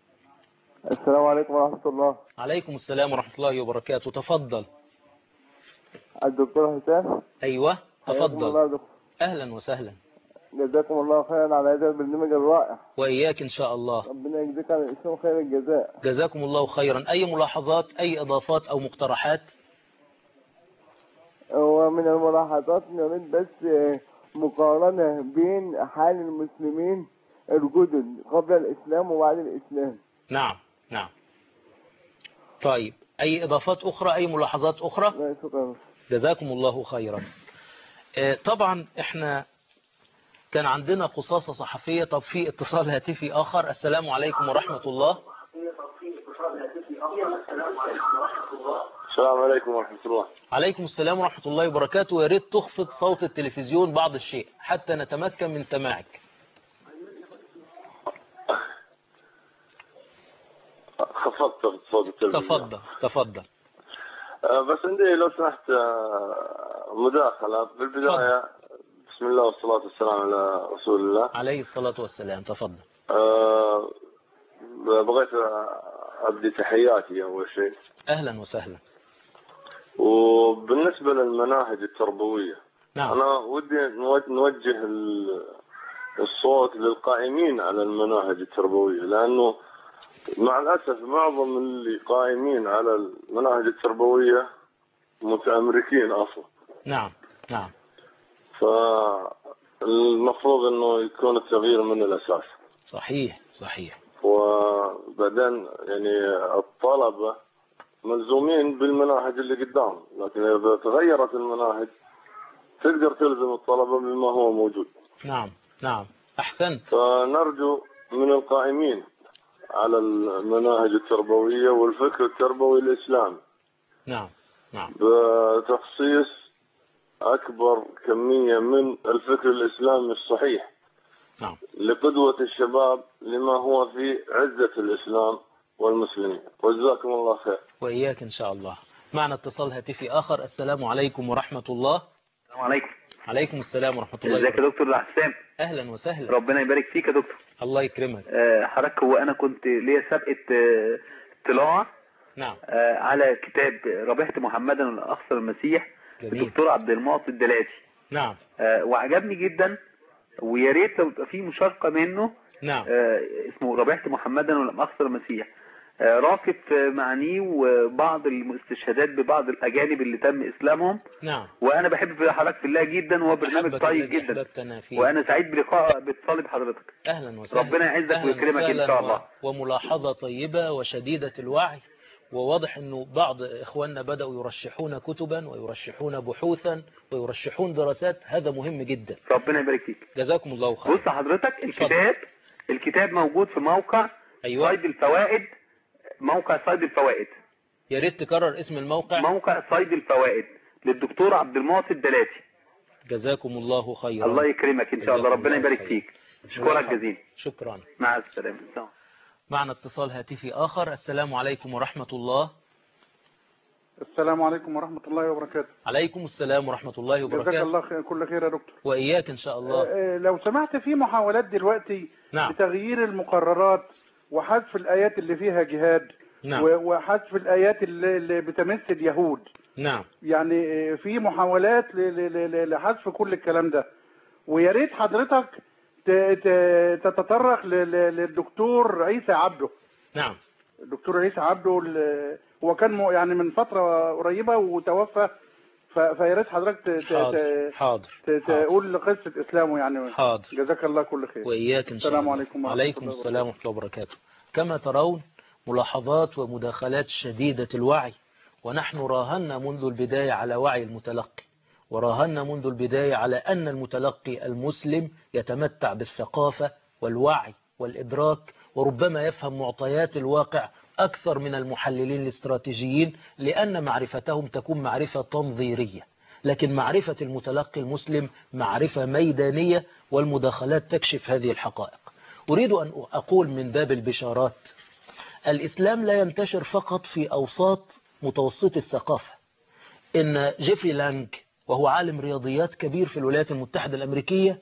S4: السلام عليكم ورحمة الله.
S1: عليكم السلام ورحمة الله وبركاته. تفضل.
S4: الدكتور حسام.
S1: أيوة تفضل.
S4: الله دكتور.
S1: أهلا وسهلا.
S4: جزاكم الله خيرا على هذا البرنامج الرائع.
S1: وإياك إن شاء الله.
S4: ربنا يجزيك على الإسلام خير الجزاء.
S1: جزاكم الله خيرا. أي ملاحظات أي إضافات أو مقترحات؟
S4: ومن الملاحظات نريد بس مقارنة بين حال المسلمين الجدد قبل الإسلام وبعد الإسلام.
S1: نعم نعم. طيب أي إضافات أخرى أي ملاحظات أخرى؟
S4: لا شكرا.
S1: جزاكم الله خيرا. طبعا إحنا كان عندنا قصاصة صحفية. طب في اتصال هاتفي آخر. السلام عليكم ورحمة الله.
S5: السلام عليكم ورحمة الله.
S1: عليكم السلام ورحمة الله وبركاته. يا ريت تخفض صوت التلفزيون بعض الشيء حتى نتمكن من سماعك.
S5: خفضت صوت التلفزيون.
S1: تفضل تفضل.
S5: بس عندي لو سمحت مداخلة بالبداية. بسم الله والصلاة والسلام على رسول الله
S1: عليه الصلاة والسلام. تفضل.
S5: بغيت أبدي تحياتي أول شيء.
S1: أهلا وسهلا.
S5: وبالنسبة للمناهج التربوية،
S1: نعم.
S5: أنا ودي نوجه الصوت للقائمين على المناهج التربوية، لأنه مع الأسف معظم اللي قائمين على المناهج التربوية متأمريكين أصلا.
S1: نعم نعم.
S5: فالمفروض أنه يكون التغيير من الأساس.
S1: صحيح صحيح.
S5: وبعدين يعني الطلبة ملزومين بالمناهج اللي قدام، لكن إذا تغيرت المناهج تقدر تلزم الطلبة بما هو موجود.
S1: نعم نعم أحسنت.
S5: فنرجو من القائمين على المناهج التربوية والفكر التربوي الإسلامي
S1: نعم نعم
S5: بتخصيص أكبر كمية من الفكر الإسلامي الصحيح
S1: نعم
S5: لقدوة الشباب لما هو في عزة الإسلام والمسلمين. وجزاكم الله خير.
S1: وإياك إن شاء الله. معنا اتصال هاتفي آخر. السلام عليكم ورحمة الله.
S3: السلام عليكم.
S1: عليكم السلام ورحمة الله.
S3: ازيك يا دكتور حسام؟
S1: أهلا وسهلا.
S3: ربنا يبارك فيك يا دكتور.
S1: الله يكرمك.
S3: حضرتك هو أنا كنت ليا سابقة اطلاع
S1: نعم
S3: على كتاب ربحت محمدا الأخصر المسيح الدكتور عبد المعطي الدلاتي.
S1: نعم.
S3: وعجبني جدا، ويا ريت لو يبقى فيه مشاركة منه.
S1: نعم.
S3: اسمه ربحت محمدا ولم أخسر المسيح. رافت معني وبعض الاستشهادات ببعض الأجانب اللي تم إسلامهم.
S1: نعم.
S3: وأنا بحب في حضرتك في الله جدا، وهو برنامج طيب جدا، وأنا سعيد بلقاء باتصال بحضرتك.
S1: أهلا وسهلا.
S3: ربنا يعزك ويكرمك إن شاء الله.
S1: وملاحظة طيبة وشديدة الوعي، وواضح أنه بعض إخواننا بدأوا يرشحون كتبا ويرشحون بحوثا ويرشحون دراسات. هذا مهم جدا.
S3: ربنا يبارك فيك.
S1: جزاكم الله خير.
S3: بص حضرتك، الكتاب موجود في موقع
S1: أيوة.
S3: صيد الفوائد، موقع صيد الفوائد.
S1: يا ريت تكرر اسم الموقع.
S3: موقع صيد الفوائد للدكتور عبد المعطي الدلاتي.
S1: جزاكم الله خيرا.
S3: الله يكرمك إن شاء الله، ربنا يبارك فيك. شكرا جزيلا.
S1: شكرا.
S3: مع السلامة.
S1: معنا اتصال هاتفي آخر. السلام عليكم ورحمة الله.
S6: السلام عليكم ورحمة الله وبركاته.
S1: عليكم السلام ورحمة الله وبركاته.
S6: جزاك الله كل خير يا دكتور.
S1: وإياك إن شاء الله.
S6: لو سمحت، في محاولات دلوقتي
S1: نعم.
S6: بتغيير المقررات وحذف الآيات اللي فيها جهاد.
S1: نعم.
S6: وحذف الآيات اللي بتمس اليهود.
S1: نعم.
S6: يعني في محاولات لحذف كل الكلام ده، ويا ريت حضرتك تتطرق للدكتور عيسى عبده.
S1: نعم.
S6: الدكتور عيسى عبده هو كان يعني من فترة قريبة وتوفى، فيا ريت حضرتك
S1: حاضر.
S6: تقول قصة إسلامه يعني.
S1: حاضر.
S6: جزاك الله كل خير.
S1: وإياك إن شاء الله.
S6: السلام عليكم.
S1: وعليكم السلام ورحمة الله وبركاته. كما ترون ملاحظات ومداخلات شديدة الوعي، ونحن راهنا منذ البداية على وعي المتلقي، وراهنا منذ البداية على أن المتلقي المسلم يتمتع بالثقافة والوعي والإدراك، وربما يفهم معطيات الواقع أكثر من المحللين الاستراتيجيين، لأن معرفتهم تكون معرفة تنظيرية. لكن معرفة المتلقي المسلم معرفة ميدانية، والمداخلات تكشف هذه الحقائق. أريد أن أقول من باب البشارات، الإسلام لا ينتشر فقط في أوساط متوسط الثقافة. إن جيفري لانج وهو عالم رياضيات كبير في الولايات المتحدة الأمريكية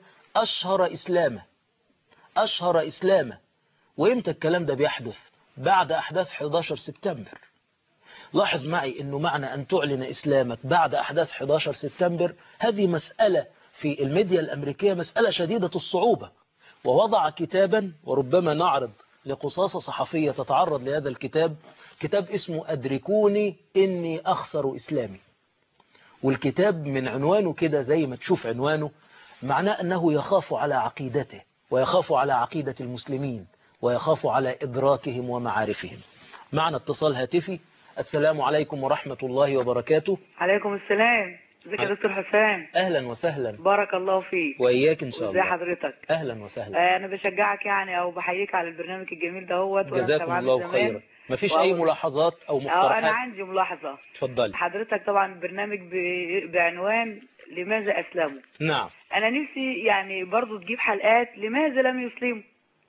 S1: أشهر إسلامه. وإمتى الكلام ده بيحدث؟ بعد أحداث 11 سبتمبر. لاحظ معي أنه معنى أن تعلن إسلامك بعد أحداث 11 سبتمبر هذه مسألة في الميديا الأمريكية مسألة شديدة الصعوبة. ووضع كتابا، وربما نعرض لقصاصة صحفية تتعرض لهذا الكتاب، كتاب اسمه أدركوني إني أخسر إسلامي. والكتاب من عنوانه كده زي ما تشوف عنوانه، معناه أنه يخاف على عقيدته، ويخاف على عقيدة المسلمين، ويخاف على إدراكهم ومعارفهم. معنا اتصال هاتفي. السلام عليكم ورحمة الله وبركاته.
S7: عليكم السلام. ازيك يا دكتور حسام؟
S1: أهلا وسهلا.
S7: بارك الله فيك.
S1: وإياك إن شاء الله.
S7: ازي حضرتك؟
S1: أهلا وسهلا.
S7: أنا بشجعك يعني أو بحييك على البرنامج الجميل دهوت.
S1: جزاكم الله خيرا. مفيش أي ملاحظات أو مقترحات؟
S7: أنا عندي ملاحظة.
S1: اتفضلي
S7: حضرتك. طبعا البرنامج بعنوان لماذا أسلموا.
S1: نعم.
S7: أنا نفسي يعني برضو تجيب حلقات لماذا لم يسلموا.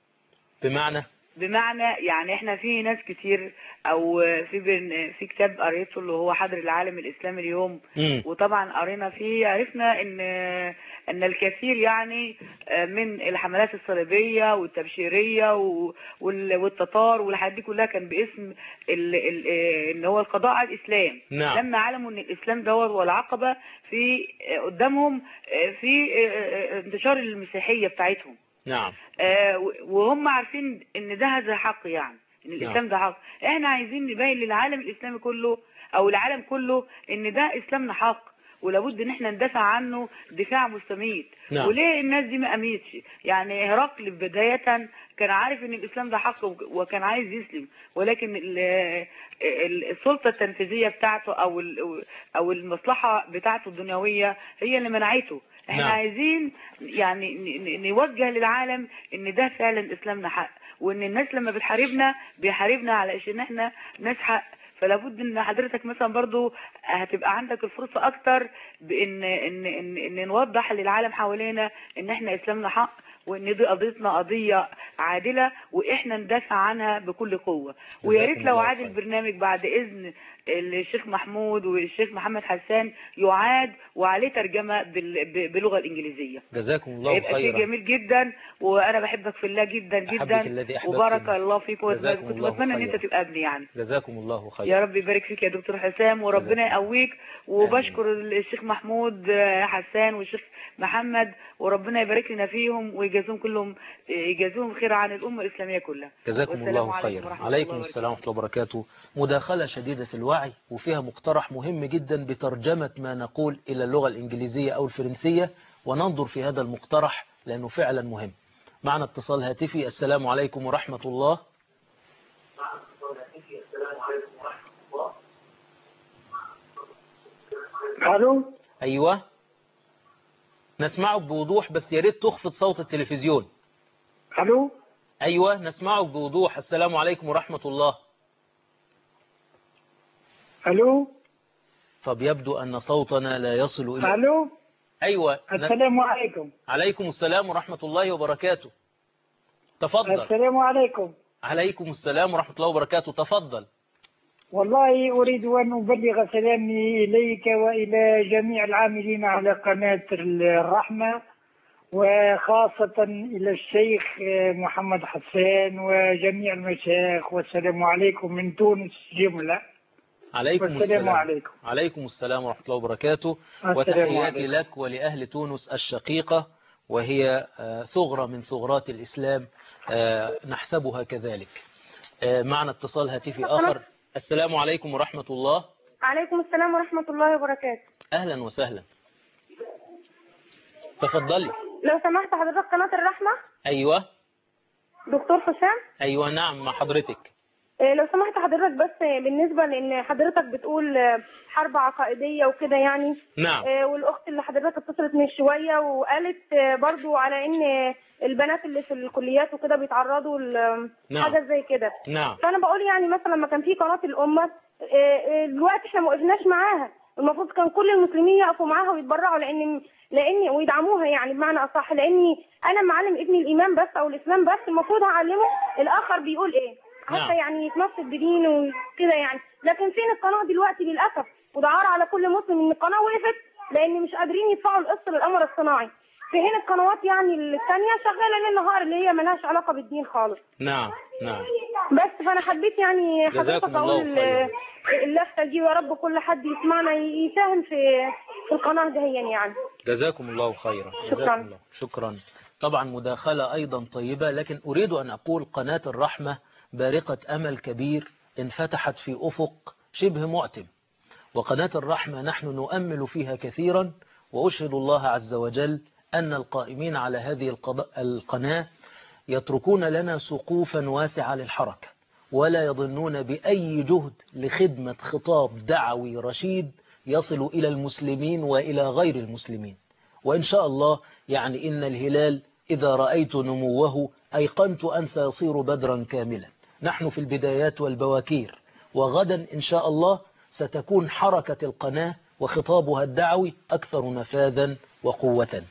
S7: بمعنى يعني احنا في ناس كتير، او في كتاب قريته اللي هو حضر العالم الاسلامي اليوم، وطبعا قرينا فيه عرفنا ان الكثير يعني من الحملات الصليبيه والتبشيريه والتتار والحاجات دي كلها كان باسم ان هو القضاء على الاسلام.
S1: نعم.
S7: لما علموا ان الاسلام دوت والعقبه في قدامهم في انتشار المسيحيه بتاعتهم.
S1: نعم.
S7: وهم عارفين ان ده هذا حق، يعني ان الاسلام ده حق. احنا عايزين نبين للعالم الاسلامي كله او العالم كله ان ده اسلامنا حق، ولابد ان احنا ندافع عنه دفاع مستميت.
S1: نعم.
S7: وليه الناس دي ما قامتش؟ يعني هرقل بداية كان عارف ان الاسلام ده حق وكان عايز يسلم، ولكن السلطة التنفيذية بتاعته او المصلحة بتاعته الدنيوية هي اللي منعته. احنا عايزين يعني نوجه للعالم ان ده فعلا اسلامنا حق، وان الناس لما بيحاربنا على ان احنا ناس حق. فلابد ان حضرتك مثلا برضو هتبقى عندك الفرصة اكتر بان ان نوضح للعالم حوالينا ان احنا اسلامنا حق، وان دي قضيتنا قضية عادلة واحنا ندافع عنها بكل قوة. ويا ريت لو عاد البرنامج بعد اذن الشيخ محمود والشيخ محمد حسان يعاد وعليه ترجمة باللغة الانجليزية.
S1: جزاكم الله خيرا.
S7: يبقى شيء جميل جدا، وانا بحبك في الله جدا جدا، وبارك الله فيك. كنت بتمنى ان انت تبقى ابني يعني.
S1: جزاكم الله خيرا.
S7: يا رب يبارك فيك يا دكتور حسام، وربنا يقويك. وبشكر الشيخ محمود حسان والشيخ محمد، وربنا يبارك لنا فيهم ويجازهم كلهم، يجازوهم خير عن الأمة الإسلامية كلها.
S1: جزاكم الله خيرا. عليكم السلام ورحمة الله وبركاته. مداخلة شديدة الوعي وفيها مقترح مهم جدا بترجمة ما نقول إلى اللغة الإنجليزية أو الفرنسية، وننظر في هذا المقترح لأنه فعلا مهم. معنا اتصال هاتفي. السلام عليكم ورحمة الله.
S8: الو.
S1: أيوة نسمعك بوضوح، بس يا ريت تخفض صوت التلفزيون.
S8: الو.
S1: أيوة نسمعك بوضوح. السلام عليكم ورحمة الله.
S8: الو.
S1: طب يبدو أن صوتنا لا يصل إلى.
S8: الو.
S1: أيوة
S8: السلام عليكم.
S1: عليكم السلام ورحمة الله وبركاته. تفضل.
S8: السلام عليكم.
S1: عليكم السلام ورحمة الله وبركاته. تفضل.
S8: والله أريد أن أبلغ سلامي إليك وإلى جميع العاملين على قناة الرحمة، وخاصة إلى الشيخ محمد حسان وجميع المشايخ، والسلام عليكم من تونس جملة.
S1: عليكم السلام.
S8: عليكم.
S1: عليكم السلام ورحمة الله وبركاته. وتحياتي لك ولأهل تونس الشقيقة، وهي ثغرة من ثغرات الإسلام نحسبها كذلك. معنا اتصال هاتفي آخر. السلام عليكم ورحمة الله.
S9: عليكم السلام ورحمة الله وبركاته.
S1: أهلا وسهلا. تفضلي.
S9: لو سمحت حضرتك قناة الرحمة.
S1: أيوة.
S9: دكتور حسام.
S1: أيوة نعم مع حضرتك.
S9: لو سمحت حضرتك، بس بالنسبة لأن حضرتك بتقول حرب عقائدية وكده يعني.
S1: نعم.
S9: والأخت اللي حضرتك اتصلت من شوية وقالت برضو على إن البنات اللي في الكليات وكده بيتعرضوا لحاجة زي كده.
S1: نعم.
S9: فأنا بقول يعني مثلا لما كان في قناة الأمة دلوقتي احنا ما وقفناش معاها، المفروض كان كل المسلمين يقفوا معاها ويتبرعوا لأن ويدعموها يعني بمعنى أصح، لأني أنا معلم ابني الإيمان بس أو الإسلام بس، المفروض هعلمه الآخر بيقول إيه حتى يعني يتنصت بدينه وكده يعني. لكن فين القناة دلوقتي للأسف؟ وده عار على كل مسلم إن القناة وقفت لأن مش قادرين يدفعوا القسط للقمر الصناعي. في حين القنوات يعني الثانية شغالة ليل نهار اللي هي ملهاش علاقة بالدين خالص.
S1: نعم نعم.
S9: بس فأنا حبيت يعني حضرتك أقول اللفتة دي، ويا رب كل حد يسمعنا يساهم في القناة دهيا يعني.
S1: جزاكم الله خيرا.
S9: شكرا.
S1: الله. شكرا. طبعا مداخلة أيضا طيبة، لكن أريد أن أقول قناة الرحمة بارقة أمل كبير انفتحت في أفق شبه معتم، وقناة الرحمة نحن نؤمل فيها كثيرا، وأشهد الله عز وجل أن القائمين على هذه القناة يتركون لنا سقوفا واسعة للحركة، ولا يظنون بأي جهد لخدمة خطاب دعوي رشيد يصل إلى المسلمين وإلى غير المسلمين. وإن شاء الله يعني إن الهلال إذا رأيت نموه أيقنت أن سيصير بدرا كاملا. نحن في البدايات والبواكير، وغدا إن شاء الله ستكون حركة القناة وخطابها الدعوي أكثر نفاذا وقوة.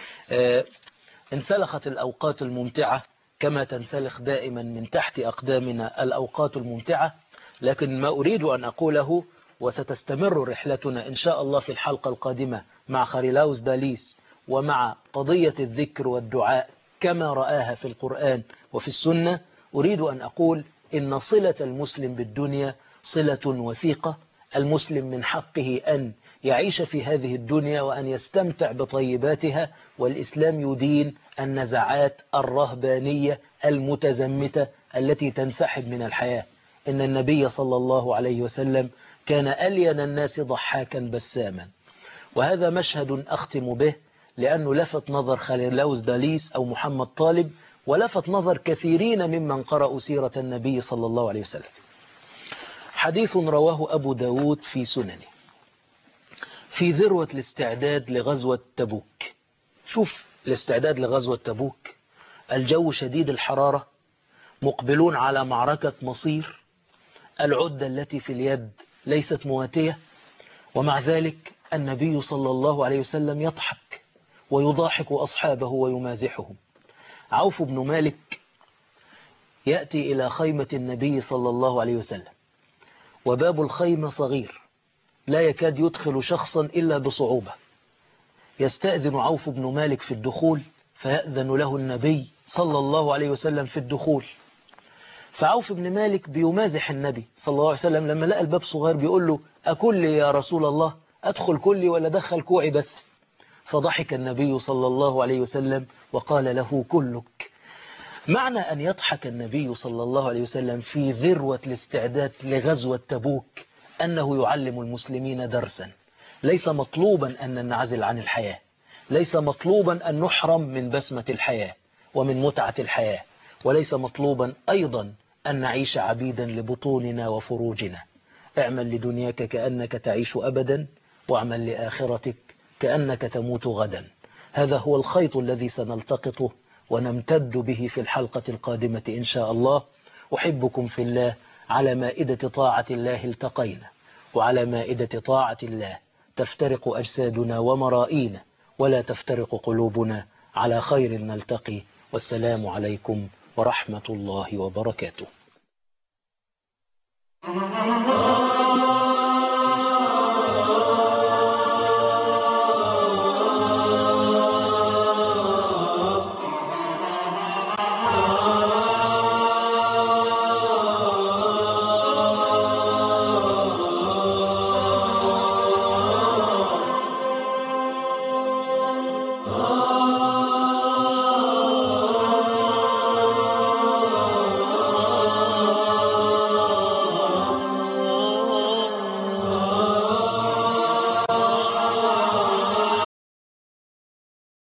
S1: انسلخت الأوقات الممتعة كما تنسلخ دائما من تحت أقدامنا الأوقات الممتعة، لكن ما أريد أن أقوله، وستستمر رحلتنا إن شاء الله في الحلقة القادمة مع خاريلاوس داليس ومع قضية الذكر والدعاء كما رآها في القرآن وفي السنة. أريد أن أقول إن صلة المسلم بالدنيا صلة وثيقة. المسلم من حقه أن يعيش في هذه الدنيا وأن يستمتع بطيباتها، والإسلام يدين النزعات الرهبانية المتزمتة التي تنسحب من الحياة. إن النبي صلى الله عليه وسلم كان ألين الناس ضحاكا بساما، وهذا مشهد أختم به لأنه لفت نظر خاريلاوس داليس أو محمد طالب، ولفت نظر كثيرين ممن قرأوا سيرة النبي صلى الله عليه وسلم. حديث رواه أبو داود في سننه في ذروة الاستعداد لغزوة تبوك. شوف الاستعداد لغزوة تبوك، الجو شديد الحرارة، مقبلون على معركة مصير، العدة التي في اليد ليست مواتية، ومع ذلك النبي صلى الله عليه وسلم يضحك ويضاحك أصحابه ويمازحهم. عوف بن مالك يأتي إلى خيمة النبي صلى الله عليه وسلم، وباب الخيمة صغير لا يكاد يدخل شخصا إلا بصعوبة. يستأذن عوف بن مالك في الدخول، فيأذن له النبي صلى الله عليه وسلم في الدخول. فعوف بن مالك بيمازح النبي صلى الله عليه وسلم لما لقى الباب صغير، بيقول له أكلي يا رسول الله، أدخل كلي ولا دخل كوعي بس؟ فضحك النبي صلى الله عليه وسلم وقال له كلك. معنى أن يضحك النبي صلى الله عليه وسلم في ذروة الاستعداد لغزوة تبوك أنه يعلم المسلمين درسا. ليس مطلوبا أن ننعزل عن الحياة، ليس مطلوبا أن نحرم من بسمة الحياة ومن متعة الحياة، وليس مطلوبا أيضا أن نعيش عبيدا لبطوننا وفروجنا. اعمل لدنياك كأنك تعيش أبدا، واعمل لآخرتك كأنك تموت غدا. هذا هو الخيط الذي سنلتقطه ونمتد به في الحلقة القادمة إن شاء الله. أحبكم في الله. على مائدة طاعة الله التقينا، وعلى مائدة طاعة الله تفترق أجسادنا ومرائينا، ولا تفترق قلوبنا. على خير نلتقي، والسلام عليكم ورحمة الله وبركاته.